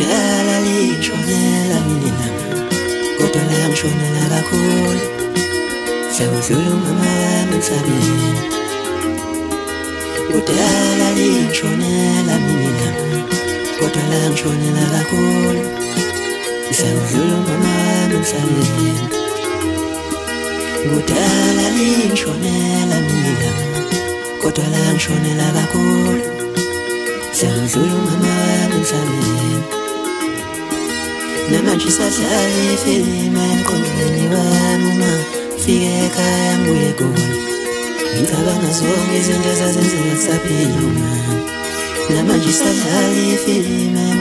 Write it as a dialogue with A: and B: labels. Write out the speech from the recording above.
A: kudala lishonela mina kodwa la ngishonela kakhulu sewudlula umama wami emhlabeni kudala lishonela mina kodwa la ngishonela kakhulu sewudlula umama wami emhlabeni kudala lishonela mina kodwa la ngishonela kakhulu sewudlula umama wami emhlabeni namanje sadlala ifilimu emqondweni wami uma fike ekhaya ngibuye eGoli ngicabanga zonke izinto ezazenzeka kusaphila namanje sadlala ifilimu